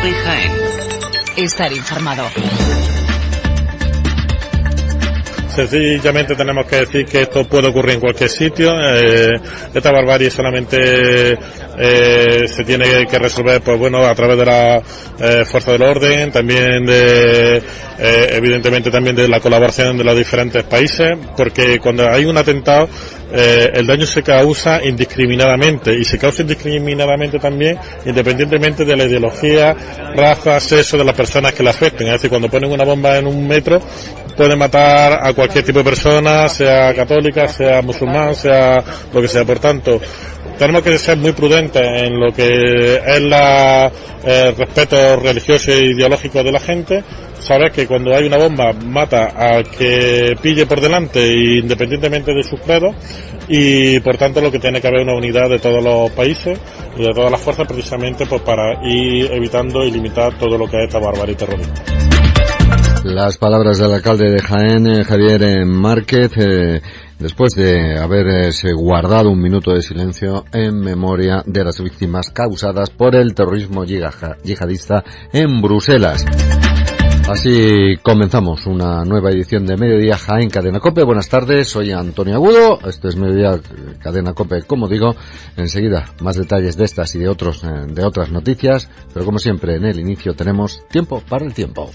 COPE Jaén. Estar informado. Sencillamente tenemos que decir que esto puede ocurrir en cualquier sitio. Esta barbarie solamente se tiene que resolver, pues bueno, a través de la fuerza del orden, también evidentemente también de la colaboración de los diferentes países, porque cuando hay un atentado el daño se causa indiscriminadamente, y se causa indiscriminadamente también independientemente de la ideología, raza, sexo de las personas que la afecten. Es decir, cuando ponen una bomba en un metro puede matar a cualquier tipo de persona, sea católica, sea musulmán, sea lo que sea. Por tanto, tenemos que ser muy prudentes en lo que es el respeto religioso e ideológico de la gente. Saber que cuando hay una bomba mata al que pille por delante, independientemente de sus credos, y por tanto lo que tiene que haber una unidad de todos los países y de todas las fuerzas, precisamente pues para ir evitando y limitar todo lo que es esta barbarie terrorista. Las palabras del alcalde de Jaén, Javier Márquez, después de haberse guardado un minuto de silencio en memoria de las víctimas causadas por el terrorismo yihadista en Bruselas. Así comenzamos una nueva edición de Mediodía Jaén Cadena COPE. Buenas tardes, soy Antonio Agudo, esto es Mediodía Cadena COPE, como digo. Enseguida más detalles de estas y de otras noticias, pero como siempre en el inicio tenemos tiempo para el tiempo.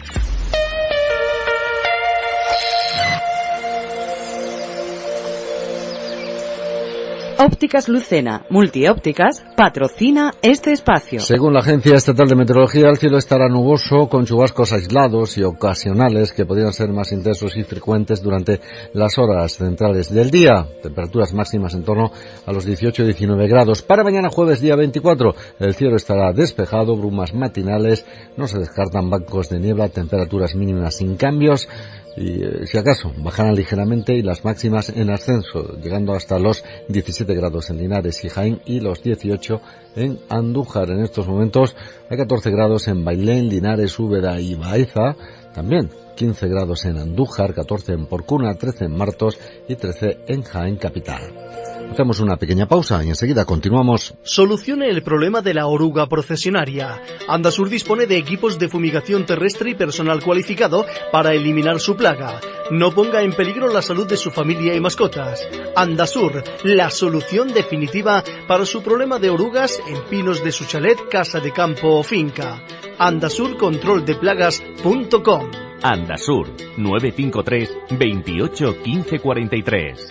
Ópticas Lucena, Multiópticas, patrocina este espacio. Según la Agencia Estatal de Meteorología, el cielo estará nuboso con chubascos aislados y ocasionales que podrían ser más intensos y frecuentes durante las horas centrales del día. Temperaturas máximas en torno a los 18-19 grados. Para mañana jueves, día 24, el cielo estará despejado, brumas matinales, no se descartan bancos de niebla, temperaturas mínimas sin cambios. Y si acaso bajarán ligeramente y las máximas en ascenso, llegando hasta los 17 grados en Linares y Jaén y los 18 en Andújar. En estos momentos hay 14 grados en Bailén, Linares, Úbeda y Baeza, también 15 grados en Andújar, 14 en Porcuna, 13 en Martos y 13 en Jaén capital. Hacemos una pequeña pausa y enseguida continuamos. Solucione el problema de la oruga procesionaria. Andasur dispone de equipos de fumigación terrestre y personal cualificado para eliminar su plaga. No ponga en peligro la salud de su familia y mascotas. Andasur, la solución definitiva para su problema de orugas en pinos de su chalet, casa de campo o finca. AndasurControlDePlagas.com. Andasur 953 28 15 43.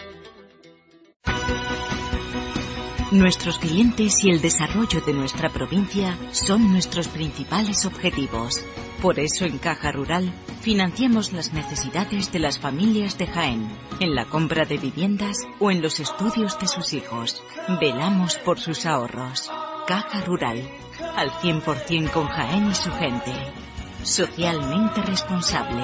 Nuestros clientes y el desarrollo de nuestra provincia son nuestros principales objetivos. Por eso en Caja Rural financiamos las necesidades de las familias de Jaén, en la compra de viviendas o en los estudios de sus hijos. Velamos por sus ahorros. Caja Rural, al 100% con Jaén y su gente. Socialmente responsable.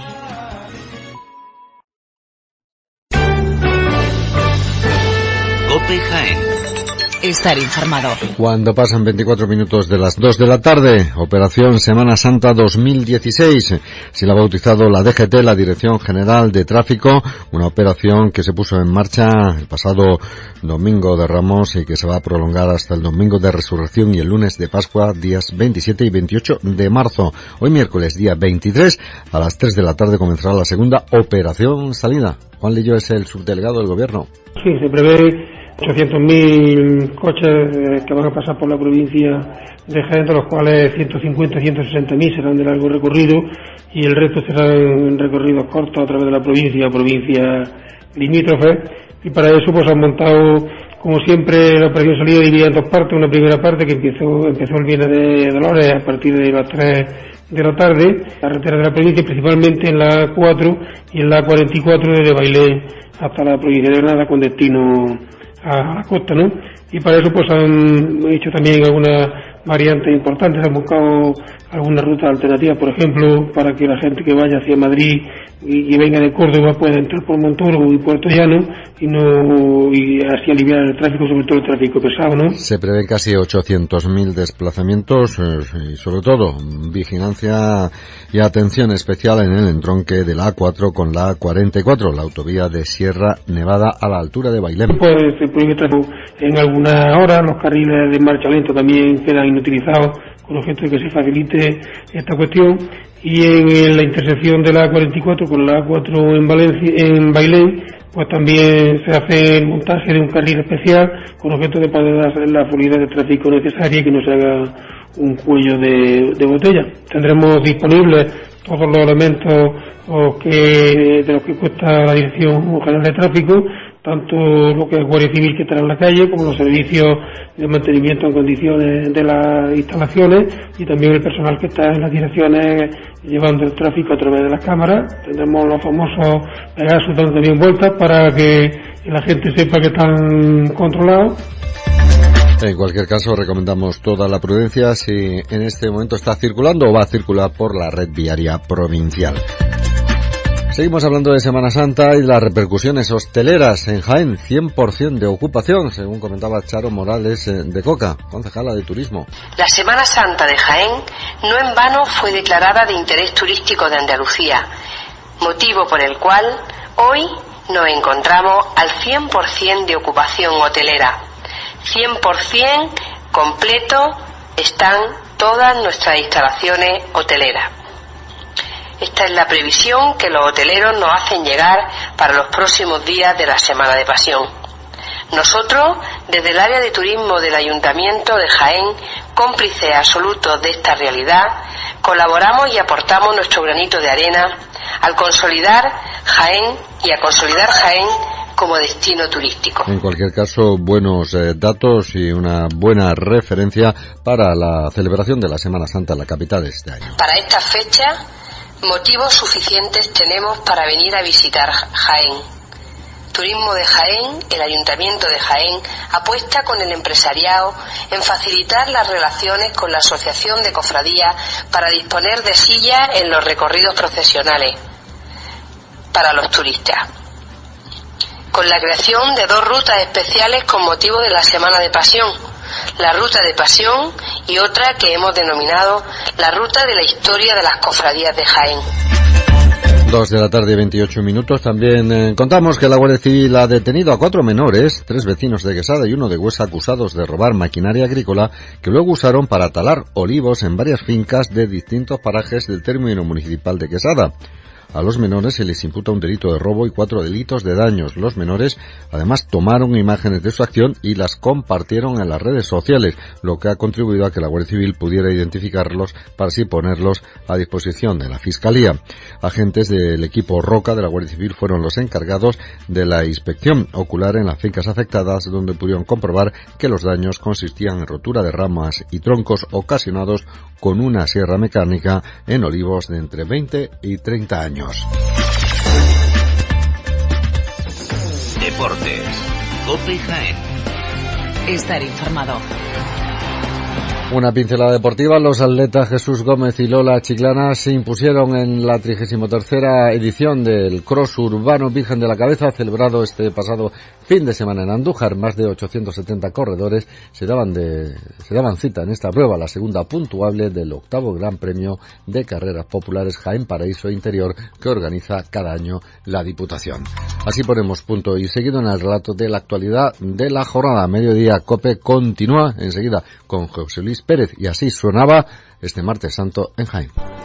COPE Jaén. Estar informado. Cuando pasan 24 minutos de las 2 de la tarde, Operación Semana Santa 2016. Se la ha bautizado la DGT, la Dirección General de Tráfico, una operación que se puso en marcha el pasado domingo de Ramos y que se va a prolongar hasta el domingo de Resurrección y el lunes de Pascua, días 27 y 28 de marzo. Hoy miércoles, día 23, a las 3 de la tarde comenzará la segunda Operación Salida. Juan Lillo es el subdelegado del Gobierno. Sí, se prevé 800.000 coches que van a pasar por la provincia de Jaén, de los cuales 150-160.000 serán de largo recorrido y el resto serán recorridos cortos a través de la provincia limítrofe. Y para eso pues han montado, como siempre, la operación salida dividida en dos partes. Una primera parte que empezó el Viernes de Dolores a partir de las 3 de la tarde, la carretera de la provincia, principalmente en la 4 y en la 44 desde Bailén hasta la provincia de Granada con destino a la costa, ¿no? Y para eso pues han hecho también algunas variantes importantes, han buscado algunas rutas alternativas, por ejemplo, para que la gente que vaya hacia Madrid y venga de Córdoba pueda entrar por Montoro y Puerto Llano y así aliviar el tráfico, sobre todo el tráfico pesado, ¿no? Se prevén casi 800.000 desplazamientos y sobre todo vigilancia y atención especial en el entronque de la A4 con la A44, la autovía de Sierra Nevada a la altura de Bailén. Pues se prohíbe tráfico en algunas horas, los carriles de marcha lento también quedan inutilizados con objeto de que se facilite urgente esta cuestión. Y en la intersección de la A44 con la A4 en Bailén, pues también se hace el montaje de un carril especial con objeto de poder dar la fluidez de tráfico necesaria y que no se haga un cuello de botella. Tendremos disponibles todos los elementos de los que cuesta la Dirección General de Tráfico, tanto lo que es Guardia Civil que estará en la calle, como los servicios de mantenimiento en condiciones de las instalaciones, y también el personal que está en las direcciones llevando el tráfico a través de las cámaras. Tendremos los famosos Pegasus dando también vueltas para que la gente sepa que están controlados. En cualquier caso, recomendamos toda la prudencia si en este momento está circulando o va a circular por la red viaria provincial. Seguimos hablando de Semana Santa y las repercusiones hosteleras en Jaén. 100% de ocupación, según comentaba Charo Morales de Coca, concejala de Turismo. La Semana Santa de Jaén no en vano fue declarada de interés turístico de Andalucía, motivo por el cual hoy nos encontramos al 100% de ocupación hotelera. 100% completo están todas nuestras instalaciones hoteleras. Esta es la previsión que los hoteleros nos hacen llegar para los próximos días de la Semana de Pasión. Nosotros, desde el área de turismo del Ayuntamiento de Jaén, cómplices absolutos de esta realidad, colaboramos y aportamos nuestro granito de arena al consolidar Jaén y a consolidar Jaén como destino turístico. En cualquier caso, buenos datos y una buena referencia para la celebración de la Semana Santa en la capital de este año. Para esta fecha, motivos suficientes tenemos para venir a visitar Jaén. Turismo de Jaén, el Ayuntamiento de Jaén, apuesta con el empresariado en facilitar las relaciones con la Asociación de Cofradías para disponer de sillas en los recorridos procesionales para los turistas, con la creación de 2 rutas especiales con motivo de la Semana de Pasión, la Ruta de Pasión y otra que hemos denominado la Ruta de la Historia de las Cofradías de Jaén. 2 de la tarde, 28 minutos. También contamos que la Guardia Civil ha detenido a 4 menores, 3 vecinos de Quesada y 1 de Huesa, acusados de robar maquinaria agrícola que luego usaron para talar olivos en varias fincas de distintos parajes del término municipal de Quesada. A los menores se les imputa un delito de robo y 4 delitos de daños. Los menores además tomaron imágenes de su acción y las compartieron en las redes sociales, lo que ha contribuido a que la Guardia Civil pudiera identificarlos para así ponerlos a disposición de la Fiscalía. Agentes del equipo Roca de la Guardia Civil fueron los encargados de la inspección ocular en las fincas afectadas, donde pudieron comprobar que los daños consistían en rotura de ramas y troncos ocasionados con una sierra mecánica en olivos de entre 20 y 30 años. Deportes. COPE Jaén. Estar informado. Una pincelada deportiva. Los atletas Jesús Gómez y Lola Chiclana se impusieron en la 33ª edición del Cross Urbano Virgen de la Cabeza, celebrado este pasado fin de semana en Andújar. Más de 870 corredores se daban cita en esta prueba, la segunda puntuable del 8º Gran Premio de Carreras Populares Jaén Paraíso Interior, que organiza cada año la Diputación. Así ponemos punto y seguido en el relato de la actualidad de la jornada. Mediodía COPE continúa enseguida con José Luis Pérez, y así sonaba este martes santo en Jaén.